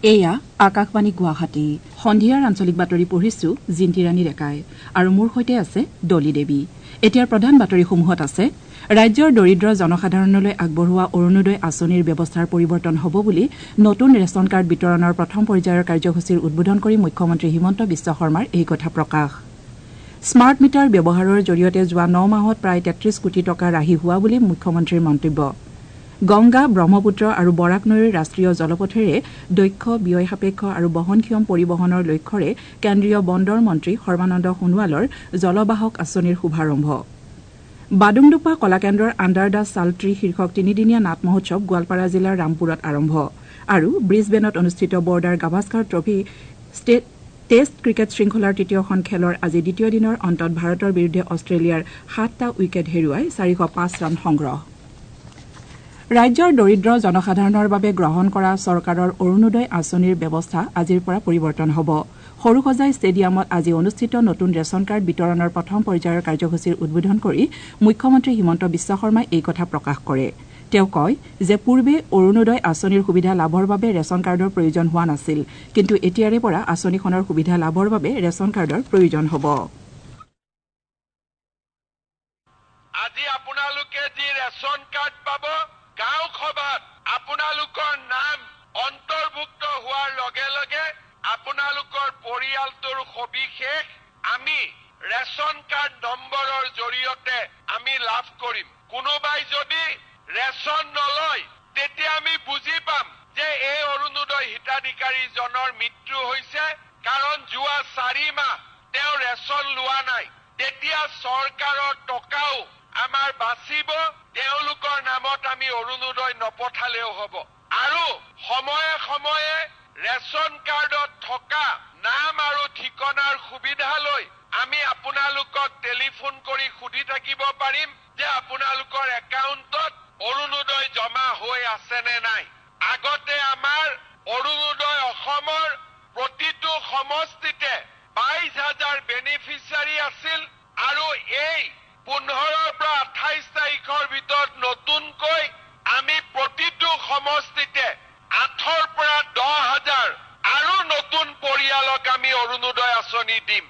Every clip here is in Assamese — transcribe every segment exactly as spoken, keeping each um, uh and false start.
এয়া আকাশবাণী গুৱাহাটী সন্ধিয়াৰ আঞ্চলিক বাতৰি পঢ়িছো জিন্তিৰাণী ৰেকাই আৰু মোৰ সৈতে আছে ডলি দেৱী। এতিয়াৰ প্ৰধান বাতৰিসমূহত আছে ৰাজ্যৰ দৰিদ্ৰ জনসাধাৰণলৈ আগবঢ়োৱা অৰুণোদয় আঁচনিৰ ব্যৱস্থাৰ পৰিৱৰ্তন হ'ব বুলি নতুন ৰেচন কাৰ্ড বিতৰণৰ প্ৰথম পৰ্যায়ৰ কাৰ্যসূচীৰ উদ্বোধন কৰি মুখ্যমন্ত্ৰী হিমন্ত বিশ্ব শৰ্মাৰ এই কথা প্ৰকাশ। স্মাৰ্ট মিটাৰ ব্যৱহাৰৰ জৰিয়তে যোৱা ন মাহত প্ৰায় তেত্ৰিশ কোটি টকা ৰাহি হোৱা বুলি মুখ্যমন্ত্ৰীৰ মন্তব্য। গংগা ব্ৰহ্মপুত্ৰ আৰু বৰাক নৈৰ ৰাষ্ট্ৰীয় জলপথেৰে দক্ষ ব্যয় সাপেক্ষ আৰু বহনক্ষম পৰিবহনৰ লক্ষ্যৰে কেন্দ্ৰীয় বন্দৰ মন্ত্ৰী সৰ্বানন্দ সোণোৱালৰ জলবাহক আঁচনিৰ শুভাৰম্ভ। বাডুংডুপা কলাকেন্দ্ৰৰ আণ্ডাৰ দ্য চালট্ৰী শীৰ্ষক তিনিদিনীয়া নাট মহোৎসৱ গোৱালপাৰা জিলাৰ ৰামপুৰত আৰম্ভ আৰু ব্ৰিছবেনত অনুষ্ঠিত border Gavaskar trophy test cricket শৃংখলাৰ তৃতীয়খন খেলৰ আজি দ্বিতীয় দিনৰ অন্তত ভাৰতৰ বিৰুদ্ধে অষ্ট্ৰেলিয়াৰ সাতটা উইকেট হেৰুৱাই চাৰিশ পাঁচ ৰান সংগ্ৰহ। ৰাজ্যৰ দৰিদ্ৰ জনসাধাৰণৰ বাবে গ্ৰহণ কৰা চৰকাৰৰ অৰুণোদয় আঁচনিৰ ব্যৱস্থা আজিৰ পৰা পৰিৱৰ্তন হ'ব। সৰুসজাই ষ্টেডিয়ামত আজি অনুষ্ঠিত নতুন ৰেচন কাৰ্ড বিতৰণৰ প্ৰথম পৰ্যায়ৰ কাৰ্যসূচীৰ উদ্বোধন কৰি মুখ্যমন্ত্ৰী হিমন্ত বিশ্ব শৰ্মাই এই কথা প্ৰকাশ কৰে। তেওঁ কয় যে পূৰ্বে অৰুণোদয় আঁচনিৰ সুবিধা লাভৰ বাবে ৰেচন কাৰ্ডৰ প্ৰয়োজন হোৱা নাছিল, কিন্তু এতিয়াৰে পৰা আঁচনিখনৰ সুবিধা লাভৰ বাবে ৰেচন কাৰ্ডৰ প্ৰয়োজন হ'ব। আজি আপোনালোকে যি ৰেচন কাৰ্ড পাব, গাঁও সভাত আপোনালোকৰ নাম অন্তৰ্ভুক্ত হোৱাৰ লগে লগে আপোনালোকৰ পৰিয়ালটোৰ সবিশেষ আমি ৰেচন কাৰ্ড নম্বৰৰ জৰিয়তে আমি লাভ কৰিম। কোনোবাই যদি ৰেচন নলয় তেতিয়া আমি বুজি পাম যে এই অৰুণোদয় হিতাধিকাৰীজনৰ মৃত্যু হৈছে, কাৰণ যোৱা চাৰি মাহ তেওঁ ৰেচন লোৱা নাই। তেতিয়া চৰকাৰৰ টকাও আমাৰ বাচিব, তেওঁলোকৰ নামত আমি অৰুণোদয় নপঠালেও হ'ব। আৰু সময়ে সময়ে ৰেচন কাৰ্ডত থকা নাম আৰু ঠিকনাৰ সুবিধা লৈ আমি আপোনালোকক টেলিফোন কৰি সুধি থাকিব পাৰিম যে আপোনালোকৰ একাউণ্টত অৰুণোদয় জমা হৈ আছে নে নাই। আগতে আমাৰ অৰুণোদয় অসমৰ প্ৰতিটো সমষ্টিতে বাইশ হাজাৰ বেনিফিচিয়াৰী আছিল আৰু এই পোন্ধৰৰ পৰা আঠাইশ তাৰিখৰ ভিতৰত নতুনকৈ আমি প্ৰতিটো সমষ্টিতে আঠৰ পৰা দহ হাজাৰ আৰু নতুন পৰিয়ালক আমি অৰুণোদয় আঁচনি দিম।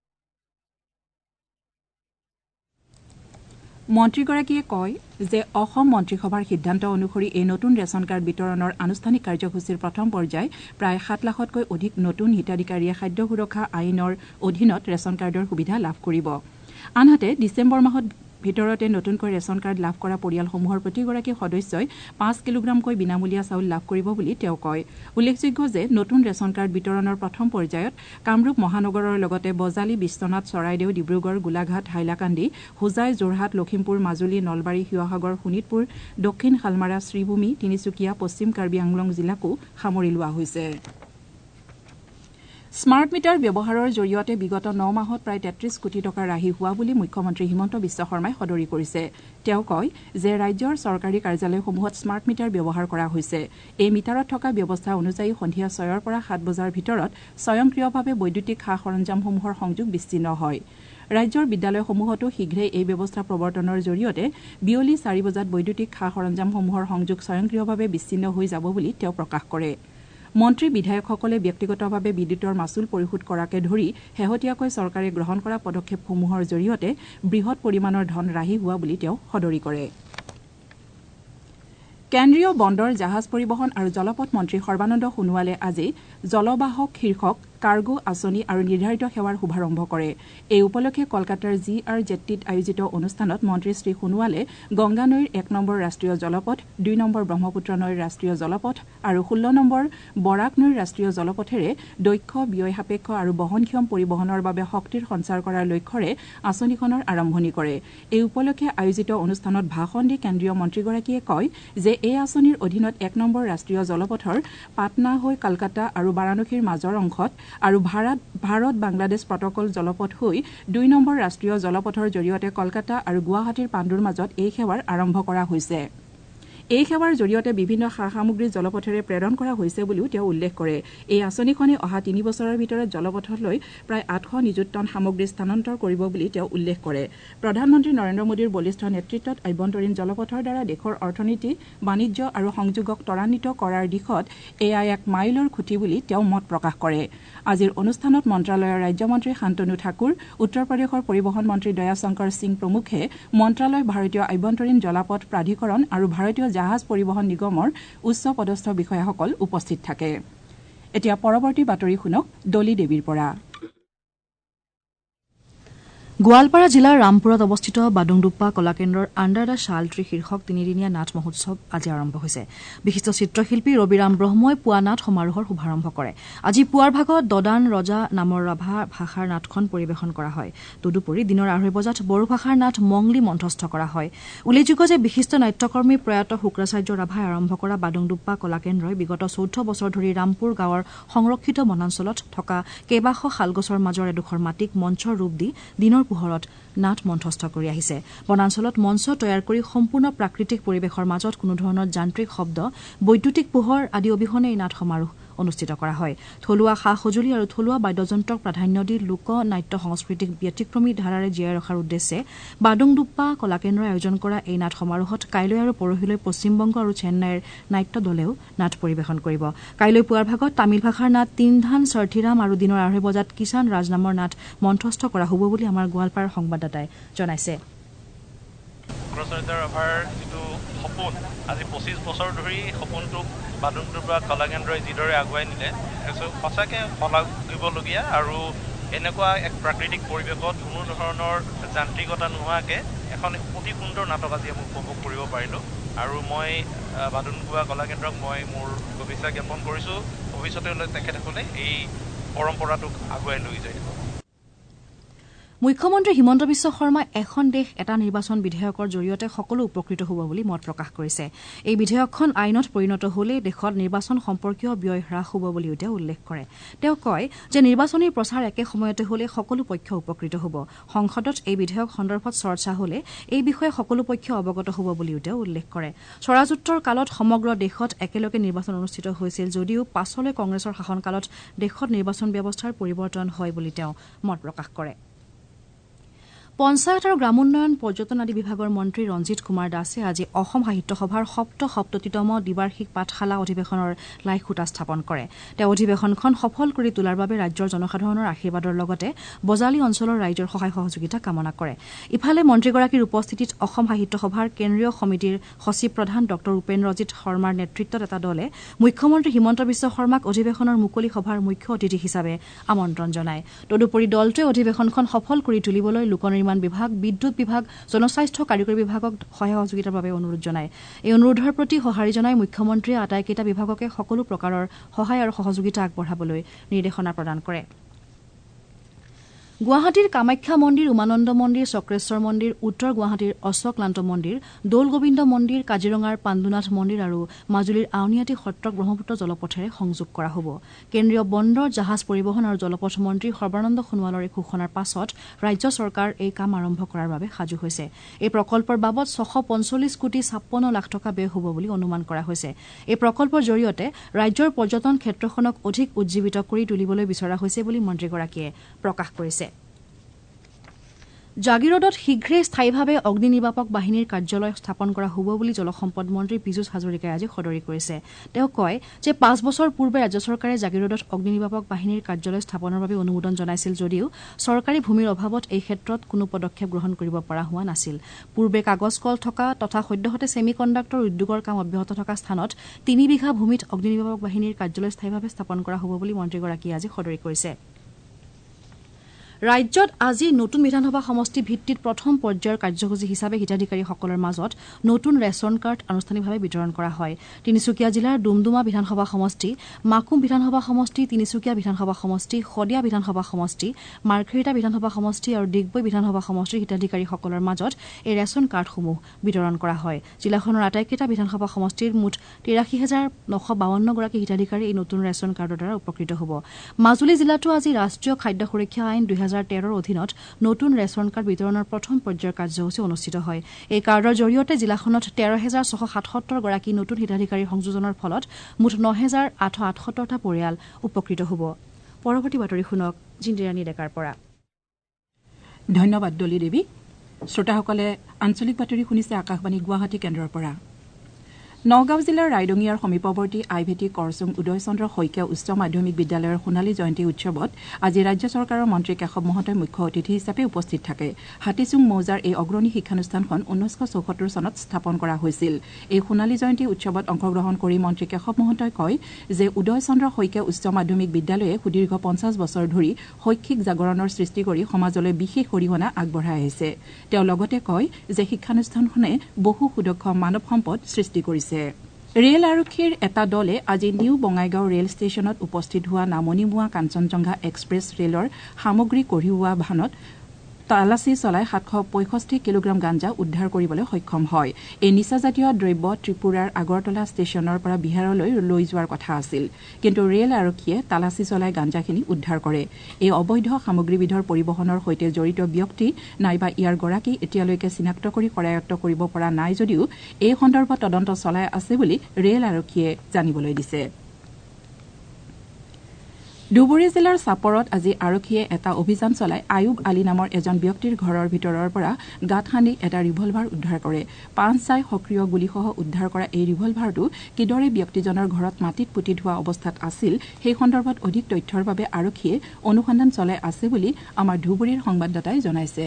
মন্ত্ৰীগৰাকীয়ে কয় যে অসম মন্ত্ৰীসভাৰ সিদ্ধান্ত অনুসৰি এই নতুন ৰেচন কাৰ্ড বিতৰণৰ আনুষ্ঠানিক কাৰ্যসূচীৰ প্ৰথম পৰ্যায় প্ৰায় সাত লাখতকৈ অধিক নতুন হিতাধিকাৰীয়ে খাদ্য সুৰক্ষা আইনৰ অধীনত ৰেচন কাৰ্ডৰ সুবিধা লাভ কৰিব। আনহাতে ডিচেম্বৰ মাহত ভিতৰতে নতুনকৈ ৰেচন কাৰ্ড লাভ কৰা পৰিয়ালসমূহৰ প্ৰতিগৰাকী সদস্যই পাঁচ কিলোগ্ৰামকৈ বিনামূলীয়া চাউল লাভ কৰিব বুলি তেওঁ কয়। উল্লেখযোগ্য যে নতুন ৰেচন কাৰ্ড বিতৰণৰ প্ৰথম পৰ্যায়ত কামৰূপ মহানগৰৰ লগতে বজালী, বিশ্বনাথ, চৰাইদেউ, ডিব্ৰুগড়, গোলাঘাট, হাইলাকান্দি, হোজাই, যোৰহাট, লখিমপুৰ, মাজুলী, নলবাৰী, শিৱসাগৰ, শোণিতপুৰ, দক্ষিণ শালমাৰা, শ্ৰীভূমি, তিনিচুকীয়া, পশ্চিম কাৰ্বি আংলং জিলাকো সামৰি লোৱা হৈছে। স্মাৰ্ট মিটাৰ ব্যৱহাৰৰ জৰিয়তে বিগত ন মাহত প্ৰায় তেত্ৰিশ কোটি টকা ৰাহি হোৱা বুলি মুখ্যমন্ত্ৰী হিমন্ত বিশ্ব শৰ্মাই সদৰি কৰিছে। তেওঁ কয় যে ৰাজ্যৰ চৰকাৰী কাৰ্যালয়সমূহত স্মাৰ্ট মিটাৰ ব্যৱহাৰ কৰা হৈছে। এই মিটাৰত থকা ব্যৱস্থা অনুযায়ী সন্ধিয়া ছয়ৰ পৰা সাত বজাৰ ভিতৰত স্বয়ংক্ৰিয়ভাৱে বৈদ্যুতিক সা সৰঞ্জামসমূহৰ সংযোগ বিচ্ছিন্ন হয়। ৰাজ্যৰ বিদ্যালয়সমূহতো শীঘ্ৰেই এই ব্যৱস্থা প্ৰৱৰ্তনৰ জৰিয়তে বিয়লি চাৰি বজাত বৈদ্যুতিক সা সৰঞ্জামসমূহৰ সংযোগ স্বয়ংক্ৰিয়ভাৱে বিচ্ছিন্ন হৈ যাব বুলি তেওঁ প্ৰকাশ কৰে। মন্ত্ৰী বিধায়কসকলে ব্যক্তিগতভাৱে বিদ্যুতৰ মাচুল পৰিশোধ কৰাকে ধৰি শেহতীয়াকৈ চৰকাৰে গ্ৰহণ কৰা পদক্ষেপসমূহৰ জৰিয়তে বৃহৎ পৰিমাণৰ ধন ৰাহি হোৱা বুলি তেওঁ সদৰি কৰে। কেন্দ্ৰীয় বন্দৰ, জাহাজ পৰিবহণ আৰু জলপথ মন্ত্ৰী সৰ্বানন্দ সোণোৱালে আজি জলবাহক শীৰ্ষক কাৰ্গো আঁচনি আৰু নিৰ্ধাৰিত সেৱাৰ শুভাৰম্ভ কৰে। এই উপলক্ষে কলকাতাৰ জি আৰ জেট্টিত আয়োজিত অনুষ্ঠানত মন্ত্ৰী শ্ৰী সোণোৱালে গংগা নৈৰ এক নম্বৰ ৰাষ্ট্ৰীয় জলপথ, দুই নম্বৰ ব্ৰহ্মপুত্ৰ নৈৰ ৰাষ্ট্ৰীয় জলপথ আৰু ষোল্ল নম্বৰ বৰাক নৈৰ ৰাষ্ট্ৰীয় জলপথেৰে দক্ষ, ব্যয় সাপেক্ষ আৰু বহনক্ষম পৰিবহনৰ বাবে শক্তিৰ সঞ্চাৰ কৰাৰ লক্ষ্যৰে আঁচনিখনৰ আৰম্ভণি কৰে। এই উপলক্ষে আয়োজিত অনুষ্ঠানত ভাষণ দি কেন্দ্ৰীয় মন্ত্ৰীগৰাকীয়ে কয় যে এই আঁচনিৰ অধীনত এক নম্বৰ ৰাষ্ট্ৰীয় জলপথৰ পাটনা হৈ কলকাতা আৰু বাৰাণসীৰ মাজৰ অংশত আৰু ভাৰত ভাৰত বাংলাদেশ প্ৰটকল জলপথ হৈ দুই নম্বৰ ৰাষ্ট্ৰীয় জলপথৰ জৰিয়তে কলকাতা আৰু গুৱাহাটীৰ পাণ্ডুৰ মাজত এই সেৱাৰ আৰম্ভ কৰা হৈছে। এই সেৱাৰ জৰিয়তে বিভিন্ন সা সামগ্ৰী জলপথেৰে প্ৰেৰণ কৰা হৈছে বুলিও তেওঁ উল্লেখ কৰে এই আঁচনিখনে অহা তিনি বছৰৰ ভিতৰত জলপথলৈ প্ৰায় আঠশ নিযুত টন সামগ্ৰী স্থানান্তৰ কৰিব বুলি তেওঁ উল্লেখ কৰে প্ৰধানমন্ত্ৰী নৰেন্দ্ৰ মোদীৰ বলিষ্ঠ নেতৃত্বত আভ্যন্তৰীণ জলপথৰ দ্বাৰা দেশৰ অৰ্থনীতি বাণিজ্য আৰু সংযোগক ত্বৰান্বিত কৰাৰ দিশত এয়া এক মাইলৰ খুঁটি বুলি তেওঁ মত প্ৰকাশ কৰে আজিৰ অনুষ্ঠানত মন্ত্ৰালয়ৰ ৰাজ্যমন্ত্ৰী শান্তনু ঠাকুৰ উত্তৰ প্ৰদেশৰ পৰিবহণ মন্ত্ৰী দয়াশংকৰ সিং প্ৰমুখে মন্ত্ৰালয় ভাৰতীয় আভ্যন্তৰীণ জলপথ প্ৰাধিকৰণ আৰু ভাৰতীয় জাহাজ পৰিবহণ নিগমৰ উচ্চ পদস্থ বিষয়াসকল উপস্থিত থাকে এতিয়া পৰৱৰ্তী বাতৰি শুনক ডলি দেৱীৰ পৰা গোৱালপাৰা জিলাৰ ৰামপুৰত অৱস্থিত বাডুংডুপ্পা কলাকেন্দ্ৰৰ আণ্ডাৰ দ্য শাল ট্ৰী শীৰ্ষক তিনিদিনীয়া নাট মহোৎসৱ আজি আৰম্ভ হৈছে বিশিষ্ট চিত্ৰশিল্পী ৰবিৰাম ব্ৰহ্মই পুৱা নাট সমাৰোহৰ শুভাৰম্ভ কৰে আজি পুৱাৰ ভাগত দদান ৰজা নামৰ ৰাভা ভাষাৰ নাটখন পৰিৱেশন কৰা হয় তদুপৰি দিনৰ আঢ়ৈ বজাত বড়ো ভাষাৰ নাট মংলি মঞ্চস্থ কৰা হয় উল্লেখযোগ্য যে বিশিষ্ট নাট্যকৰ্মী প্ৰয়াত শুক্ৰাচাৰ্য ৰাভাই আৰম্ভ কৰা বাডুংডুপ্পা কলাকেন্দ্ৰই বিগত চৈধ্য বছৰ ধৰি ৰামপুৰ গাঁৱৰ সংৰক্ষিত বনাঞ্চলত থকা কেইবাশ শালগছৰ মাজৰ এডোখৰ মাটিক মঞ্চৰ ৰূপ দি দিনৰ পোহৰত নাট মঞ্চস্থ কৰি আহিছে বনাঞ্চলত মঞ্চ তৈয়াৰ কৰি সম্পূৰ্ণ প্ৰাকৃতিক পৰিৱেশৰ মাজত কোনো ধৰণৰ যান্ত্ৰিক শব্দ বৈদ্যুতিক পোহৰ আদি অবিহনে এই নাট সমাৰোহ অনুষ্ঠিত কৰা হয় থলুৱা সা সঁজুলি আৰু থলুৱা বাদ্যযন্ত্ৰক প্ৰাধান্য দি লোক নাট্য সংস্কৃতিক ব্যতিক্ৰমী ধাৰাৰে জীয়াই ৰখাৰ উদ্দেশ্যে বাডুংডুপ্পা কলাকেন্দ্ৰই আয়োজন কৰা এই নাট সমাৰোহত কাইলৈ আৰু পৰহিলৈ পশ্চিমবংগ আৰু চেন্নাইৰ নাট্য দলেও নাট পৰিৱেশন কৰিব কাইলৈ পুৱাৰ ভাগত তামিল ভাষাৰ নাট তিনধান চৰ্থিৰাম আৰু দিনৰ আঢ়ৈ বজাত কিষাণ ৰাজ নামৰ নাট মঞ্চস্থ কৰা হ'ব বুলি আমাৰ গোৱালপাৰাৰ সংবাদদাতাই জনাইছে সপোন আজি পঁচিছ বছৰ ধৰি সপোনটোক বাডুংডুপ্পা কলাকেন্দ্ৰই যিদৰে আগুৱাই নিলে সঁচাকৈ শলাগিবলগীয়া আৰু এনেকুৱা এক প্ৰাকৃতিক পৰিৱেশত কোনো ধৰণৰ যান্ত্ৰিকতা নোহোৱাকৈ এখন অতি সুন্দৰ নাটক আজি আমি উপভোগ কৰিব পাৰিলোঁ আৰু মই বাডুংডুপ্পা কলাকেন্দ্ৰক মই মোৰ শুভেচ্ছা জ্ঞাপন কৰিছোঁ ভৱিষ্যতলৈ তেখেতসকলে এই পৰম্পৰাটোক আগুৱাই লৈ যায় মুখ্যমন্ত্ৰী হিমন্ত বিশ্ব শৰ্মাই এখন দেশ এটা নিৰ্বাচন বিধেয়কৰ জৰিয়তে সকলো উপকৃত হ'ব বুলি মত প্ৰকাশ কৰিছে এই বিধেয়কখন আইনত পৰিণত হ'লে দেশত নিৰ্বাচন সম্পৰ্কীয় ব্যয় হ্ৰাস হ'ব বুলিও তেওঁ উল্লেখ কৰে তেওঁ কয় যে নিৰ্বাচনী প্ৰচাৰ একে সময়তে হ'লে সকলো পক্ষ উপকৃত হ'ব সংসদত এই বিধেয়ক সন্দৰ্ভত চৰ্চা হ'লে এই বিষয়ে সকলো পক্ষ অৱগত হ'ব বুলিও তেওঁ উল্লেখ কৰে স্বৰাজোত্তৰ কালত সমগ্ৰ দেশত একেলগে নিৰ্বাচন অনুষ্ঠিত হৈছিল যদিও পাছলৈ কংগ্ৰেছৰ শাসনকালত দেশত নিৰ্বাচন ব্যৱস্থাৰ পৰিৱৰ্তন হয় বুলি তেওঁ মত প্ৰকাশ কৰে পঞ্চায়ত আৰু গ্ৰামোন্নয়ন পৰ্যটন আদি বিভাগৰ মন্ত্ৰী ৰঞ্জিত কুমাৰ দাসে আজি অসম সাহিত্য সভাৰ সপ্ত সপ্ততিতম দ্বিবাৰ্ষিক পাঠশালা অধিৱেশনৰ লাই খুঁটা স্থাপন কৰে তেওঁ অধিৱেশনখন সফল কৰি তোলাৰ বাবে ৰাজ্যৰ জনসাধাৰণৰ আশীৰ্বাদৰ লগতে বজালী অঞ্চলৰ ৰাইজৰ সহায় সহযোগিতা কামনা কৰে ইফালে মন্ত্ৰীগৰাকীৰ উপস্থিতিত অসম সাহিত্য সভাৰ কেন্দ্ৰীয় সমিতিৰ সচিব প্ৰধান ড উপেন্দ্ৰজিৎ শৰ্মাৰ নেতৃত্বত এটা দলে মুখ্যমন্ত্ৰী হিমন্ত বিশ্ব শৰ্মাক অধিৱেশনৰ মুকলি সভাৰ মুখ্য অতিথি হিচাপে আমন্ত্ৰণ জনায় তদুপৰি দলটোৱে অধিৱেশনখন সফল কৰি তুলিবলৈ লোকনিৰ্মাণ বিভাগ বিদ্যুৎ বিভাগ জনস্বাস্থ্য কাৰিকৰী বিভাগক সহায় সহযোগিতাৰ বাবে অনুৰোধ জনায় এই অনুৰোধৰ প্ৰতি সঁহাৰি জনাই মুখ্যমন্ত্ৰীয়ে আটাইকেইটা বিভাগকে সকলো প্ৰকাৰৰ সহায় আৰু সহযোগিতা আগবঢ়াবলৈ নিৰ্দেশনা প্ৰদান কৰে গুৱাহাটীৰ কামাখ্যা মন্দিৰ উমানন্দ মন্দিৰ চক্ৰেশ্বৰ মন্দিৰ উত্তৰ গুৱাহাটীৰ অশ্বক্লান্ত মন্দিৰ দৌল গোবিন্দ মন্দিৰ কাজিৰঙাৰ পাণ্ডুনাথ মন্দিৰ আৰু মাজুলীৰ আউনীআটী সত্ৰক ব্ৰহ্মপুত্ৰ জলপথেৰে সংযোগ কৰা হ'ব কেন্দ্ৰীয় বন্দৰ জাহাজ পৰিবহণ আৰু জলপথ মন্ত্ৰী সৰ্বানন্দ সোণোৱালৰ এই ঘোষণাৰ পাছত ৰাজ্য চৰকাৰ এই কাম আৰম্ভ কৰাৰ বাবে সাজু হৈছে এই প্ৰকল্পৰ বাবদ ছশ পঞ্চল্লিছ কোটি ছাপ্পন্ন লাখ টকা ব্যয় হ'ব বুলি অনুমান কৰা হৈছে এই প্ৰকল্পৰ জৰিয়তে ৰাজ্যৰ পৰ্যটন ক্ষেত্ৰখনক অধিক উজ্জীৱিত কৰি তুলিবলৈ বিচৰা হৈছে বুলি মন্ত্ৰীগৰাকীয়ে প্ৰকাশ কৰিছে জাগিৰোডত শীঘ্ৰেই স্থায়ীভাৱে অগ্নি নিৰ্বাপক বাহিনীৰ কাৰ্যালয় স্থাপন কৰা হ'ব বুলি জলসম্পদ মন্ত্ৰী পীযুষ হাজৰিকাই আজি সদৰি কৰিছে তেওঁ কয় যে পাঁচ বছৰ পূৰ্বে ৰাজ্য চৰকাৰে জাগিৰোডত অগ্নি নিৰ্বাপক বাহিনীৰ কাৰ্যালয় স্থাপনৰ বাবে অনুমোদন জনাইছিল যদিও চৰকাৰী ভূমিৰ অভাৱত এই ক্ষেত্ৰত কোনো পদক্ষেপ গ্ৰহণ কৰিব পৰা হোৱা নাছিল পূৰ্বে কাগজ কল থকা তথা সদ্যহতে ছেমি কণ্ডাক্টৰ উদ্যোগৰ কাম অব্যাহত থকা স্থানত তিনি বিঘা ভূমিত অগ্নি নিৰ্বাপক বাহিনীৰ কাৰ্যালয় স্থায়ীভাৱে স্থাপন কৰা হ'ব বুলি মন্ত্ৰীগৰাকীয়ে আজি সদৰি কৰিছে ৰাজ্যত আজি নতুন বিধানসভা সমষ্টি ভিত্তিত প্ৰথম পৰ্যায়ৰ কাৰ্যসূচী হিচাপে হিতাধিকাৰীসকলৰ মাজত নতুন ৰেচন কাৰ্ড আনুষ্ঠানিকভাৱে বিতৰণ কৰা হয় তিনিচুকীয়া জিলাৰ ডুমডুমা বিধানসভা সমষ্টি মাকুম বিধানসভা সমষ্টি তিনিচুকীয়া বিধানসভা সমষ্টি শদিয়া বিধানসভা সমষ্টি মাৰ্ঘেৰিটা বিধানসভা সমষ্টি আৰু ডিগবৈ বিধানসভা সমষ্টিৰ হিতাধিকাৰীসকলৰ মাজত এই ৰেচন কাৰ্ডসমূহ বিতৰণ কৰা হয় জিলাখনৰ আটাইকেইটা বিধানসভা সমষ্টিৰ মুঠ তিৰাশী হাজাৰ নশ বাৱন্ন গৰাকী হিতাধিকাৰী এই নতুন ৰেচন কাৰ্ডৰ দ্বাৰা উপকৃত হ'ব মাজুলী জিলাতো আজি ৰাষ্ট্ৰীয় খাদ্য সুৰক্ষা আইন দুই দুহেজাৰ তেৰৰ অধীনত নতুন ৰেচন কাৰ্ড বিতৰণৰ প্ৰথম পৰ্যায়ৰ কাৰ্যসূচী অনুষ্ঠিত হয়। এই কাৰ্ডৰ জৰিয়তে জিলাখনত তেৰ হেজাৰ ছশ সাতসত্তৰ গৰাকী নতুন হিতাধিকাৰীৰ সংযোজনৰ ফলত মুঠ ন হেজাৰ আঠশ আঠসত্তৰটা পৰিয়াল উপকৃত হ'ব। পৰৱৰ্তী বাতৰি শুনক জিন্তিৰাণী ডেকাৰ পৰা। ধন্যবাদ ডলি দেৱী। শ্ৰোতাসকলে আঞ্চলিক বাতৰি শুনিছে আকাশবাণী গুৱাহাটী কেন্দ্ৰৰ পৰা। নগাঁও জিলাৰ ৰাইডঙিয়াৰ সমীপৱৰ্তী আইভেটি কৰচুম উদয় চন্দ্ৰ শইকীয়া উচ্চ মাধ্যমিক বিদ্যালয়ৰ সোণালী জয়ন্তী উৎসৱত আজি ৰাজ্য চৰকাৰৰ মন্ত্ৰী কেশৱ মহন্তই মুখ্য অতিথি হিচাপে উপস্থিত থাকে। হাতীচুং মৌজাৰ এই অগ্ৰণী শিক্ষানুষ্ঠানখন ঊনৈছশ চৌসত্তৰ চনত স্থাপন কৰা হৈছিল। এই সোণালী জয়ন্তী উৎসৱত অংশগ্ৰহণ কৰি মন্ত্ৰী কেশৱ মহন্তই কয় যে উদয় চন্দ্ৰ শইকীয়া উচ্চ মাধ্যমিক বিদ্যালয়ে সুদীৰ্ঘ পঞ্চাছ বছৰ ধৰি শৈক্ষিক জাগৰণৰ সৃষ্টি কৰি সমাজলৈ বিশেষ অৰিহণা আগবঢ়াই আহিছে। তেওঁ লগতে কয় যে শিক্ষানুষ্ঠানখনে বহু সুদক্ষ মানৱ সম্পদ সৃষ্টি কৰিছে। ৰেল আৰক্ষীৰ এটা দলে আজি নিউ বঙাইগাঁও ৰেল ষ্টেচনত উপস্থিত হোৱা নামনিমুৱা কাঞ্চনজংঘা এক্সপ্ৰেছ ৰেলৰ সামগ্ৰী কঢ়িওৱা ভানত তালাচী চলাই সাতশ পঁয়ষষ্ঠি কিলোগ্ৰাম গাঞ্জা উদ্ধাৰ কৰিবলৈ সক্ষম হয়। এই নিচাজাতীয় দ্ৰব্য ত্ৰিপুৰাৰ আগৰতলা ষ্টেচনৰ পৰা বিহাৰলৈ লৈ যোৱাৰ কথা আছিল, কিন্তু ৰেল আৰক্ষীয়ে তালাচী চলাই গাঞ্জাখিনি উদ্ধাৰ কৰে। এই অবৈধ সামগ্ৰীবিধৰ পৰিবহণৰ সৈতে জড়িত ব্যক্তি নাইবা ইয়াৰ গৰাকী এতিয়ালৈকে চিনাক্ত কৰি কৰায়ত্ব কৰিব পৰা নাই যদিও এই সন্দৰ্ভত তদন্ত চলাই আছে বুলি ৰেল আৰক্ষীয়ে জানিবলৈ দিছে। ধুবুৰী জিলাৰ চাপৰত আজি আৰক্ষীয়ে এটা অভিযান চলাই আয়ুব আলী নামৰ এজন ব্যক্তিৰ ঘৰৰ ভিতৰৰ পৰা গাঁত খান্দি এটা ৰিভলভাৰ উদ্ধাৰ কৰে। পাঁচ ছাই সক্ৰিয় গুলীসহ উদ্ধাৰ কৰা এই ৰিভলভাৰটো কিদৰে ব্যক্তিজনৰ ঘৰত মাটিত পুতি থোৱা অৱস্থাত আছিল সেই সন্দৰ্ভত অধিক তথ্যৰ বাবে আৰক্ষীয়ে অনুসন্ধান চলাই আছে বুলি আমাৰ ধুবুৰীৰ সংবাদদাতাই জনাইছে।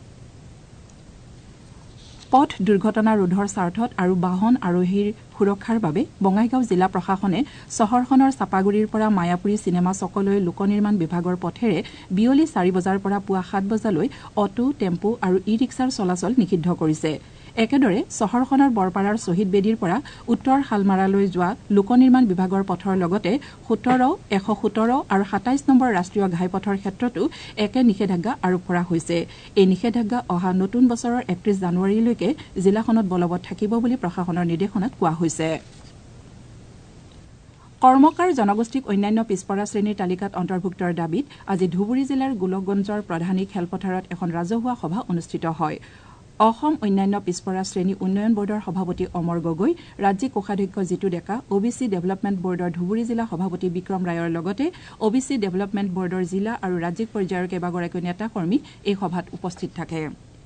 পথ দুৰ্ঘটনা ৰোধৰ স্বাৰ্থত আৰু বাহন আৰোহীৰ সুৰক্ষাৰ বাবে বঙাইগাঁও জিলা প্ৰশাসনে চহৰখনৰ চাপাগুৰিৰ পৰা মায়াপুৰী চিনেমা চকলৈ লোক নিৰ্মাণ বিভাগৰ পথেৰে বিয়লি চাৰি বজাৰ পৰা পুৱা সাত বজালৈ অটো, টেম্পো আৰু ই ৰিক্সাৰ চলাচল নিষিদ্ধ কৰিছে। একেদৰে চহৰখনৰ বৰপাৰাৰ শ্বহীদ বেদীৰ পৰা উত্তৰ শালমাৰালৈ যোৱা লোক নিৰ্মাণ বিভাগৰ পথৰ লগতে সোতৰ, এশ সোতৰ আৰু সাতাইছ নম্বৰ ৰাষ্ট্ৰীয় ঘাইপথৰ ক্ষেত্ৰতো একে নিষেধাজ্ঞা আৰোপ কৰা হৈছে। এই নিষেধাজ্ঞা অহা নতুন বছৰৰ একত্ৰিছ জানুৱাৰীলৈকে জিলাখনত বলবৎ থাকিব বুলি প্ৰশাসনৰ নিৰ্দেশনাত কোৱা হৈছে। কৰ্মকাৰ জনগোষ্ঠীক অন্যান্য পিছপৰা শ্ৰেণীৰ তালিকাত অন্তৰ্ভুক্তৰ দাবীত আজি ধুবুৰী জিলাৰ গোলকগঞ্জৰ প্ৰধানী খেলপথাৰত এখন ৰাজহুৱা সভা অনুষ্ঠিত হয়। অসম অন্যান্য পিছপৰা শ্ৰেণী উন্নয়ন বৰ্ডৰ সভাপতি অমৰ গগৈ, ৰাজ্যিক কোষাধ্যক্ষ Jitu Deka, O B C development বৰ্ডৰ ধুবুৰী জিলা সভাপতি বিক্ৰম ৰায়ৰ লগতে অ বি চি ডেভেলপমেণ্ট বৰ্ডৰ জিলা আৰু ৰাজ্যিক পৰ্যায়ৰ কেইবাগৰাকীও নেতাকৰ্মী এই সভাত উপস্থিত থাকে।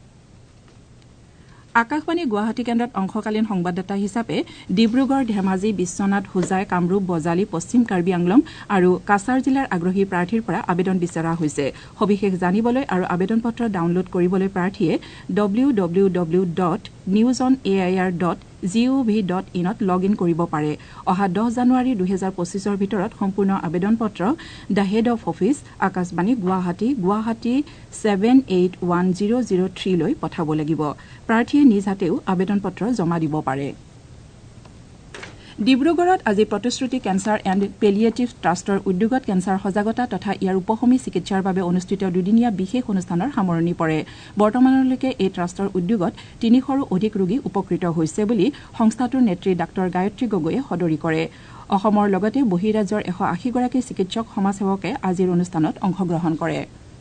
আকাশবাণী গুৱাহাটী কেন্দ্ৰত অংশকালীন সংবাদদাতা হিচাপে ডিব্ৰুগড়, ধেমাজি, বিশ্বনাথ, হোজাই, কামৰূপ, বজালী, পশ্চিম কাৰ্বি আংলং আৰু কাছাৰ জিলাৰ আগ্ৰহী প্ৰাৰ্থীৰ পৰা আবেদন বিচৰা হৈছে। সবিশেষ জানিবলৈ আৰু আবেদন পত্ৰ ডাউনলোড কৰিবলৈ প্ৰাৰ্থীয়ে W W W dot news on A I R dot G O' V dot ইনত লগ ইন কৰিব পাৰে। অহা দহ জানুৱাৰী দুহেজাৰ পঁচিছৰ ভিতৰত সম্পূৰ্ণ আবেদন পত্ৰ the head of office, Akashvani Guwahati, Guwahati seven eight one zero' zero' থ্ৰীলৈ পঠাব লাগিব। প্ৰাৰ্থীয়ে নিজ হাতেও আবেদন পত্ৰ জমা দিব পাৰে। ডিব্ৰুগড়ত আজি প্ৰতিশ্ৰুতি কেঞ্চাৰ এণ্ড পেলিয়েটিভ ট্ৰাষ্টৰ উদ্যোগত কেঞ্চাৰ সজাগতা তথা ইয়াৰ উপশমী চিকিৎসাৰ বাবে অনুষ্ঠিত দুদিনীয়া বিশেষ অনুষ্ঠানৰ সামৰণি পৰে। বৰ্তমানলৈকে এই ট্ৰাষ্টৰ উদ্যোগত তিনিশৰো অধিক ৰোগী উপকৃত হৈছে বুলি সংস্থাটোৰ নেত্ৰী ডাঃ গায়ত্ৰী গগৈয়ে সদৰি কৰে। অসমৰ লগতে বহিৰাজ্যৰ এশ আশীগৰাকী চিকিৎসক সমাজসেৱকে আজিৰ অনুষ্ঠানত অংশগ্ৰহণ কৰে।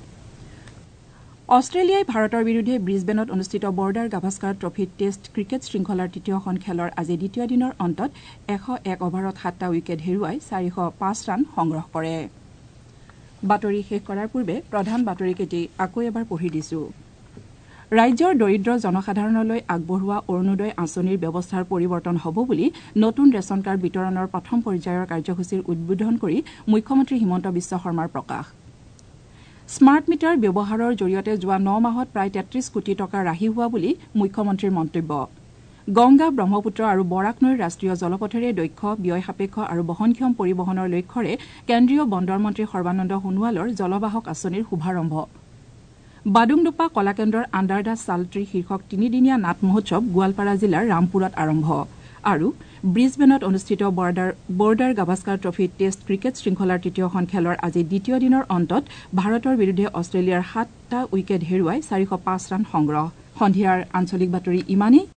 অষ্ট্ৰেলিয়াই ভাৰতৰ বিৰুদ্ধে ব্ৰিছবেনত অনুষ্ঠিত border Gavaskar trophy test cricket শৃংখলাৰ তৃতীয়খন খেলৰ আজি দ্বিতীয় দিনৰ অন্তত এশ এক অভাৰত সাতটা উইকেট হেৰুৱাই চাৰিশ পাঁচ ৰান সংগ্ৰহ কৰে। বাতৰি শেষ কৰাৰ পূৰ্বে প্ৰধান বাতৰিকেইটি আকৌ এবাৰ পঢ়ি দিছো। ৰাজ্যৰ দৰিদ্ৰ জনসাধাৰণলৈ আগবঢ়োৱা অৰুণোদয় আঁচনিৰ ব্যৱস্থাৰ পৰিৱৰ্তন হ'ব বুলি নতুন ৰেচন কাৰ্ড বিতৰণৰ প্ৰথম পৰ্যায়ৰ কাৰ্যসূচীৰ উদ্বোধন কৰি মুখ্যমন্ত্ৰী হিমন্ত বিশ্ব শৰ্মাৰ প্ৰকাশ। স্মাৰ্ট মিটাৰ ব্যৱহাৰৰ জৰিয়তে যোৱা ন মাহত প্ৰায় তেত্ৰিশ কোটি টকা ৰাহি হোৱা বুলি মুখ্যমন্ত্ৰীৰ মন্তব্য। গংগা, ব্ৰহ্মপুত্ৰ আৰু বৰাক নৈৰ ৰাষ্ট্ৰীয় জলপথেৰে দক্ষ, ব্যয় সাপেক্ষ আৰু বহনক্ষম পৰিবহণৰ লক্ষ্যৰে কেন্দ্ৰীয় বন্দৰ মন্ত্ৰী সৰ্বানন্দ সোণোৱালৰ জলবাহক আঁচনিৰ শুভাৰম্ভ। বাডুংডুপ্পা কলাকেন্দ্ৰৰ আণ্ডাৰ দ্য চালট্ৰি শীৰ্ষক তিনিদিনীয়া নাট মহোৎসৱ গোৱালপাৰা জিলাৰ ৰামপুৰত আৰম্ভ। আৰু ব্ৰিছবেনত অনুষ্ঠিত border Gavaskar trophy test cricket শৃংখলাৰ তৃতীয়খন খেলৰ আজি দ্বিতীয় দিনৰ অন্তত ভাৰতৰ বিৰুদ্ধে অষ্ট্ৰেলিয়াৰ সাতটা উইকেট হেৰুৱাই চাৰিশ পাঁচ ৰান সংগ্ৰহ। সন্ধিয়াৰ আঞ্চলিক বাতৰি ইমানেই।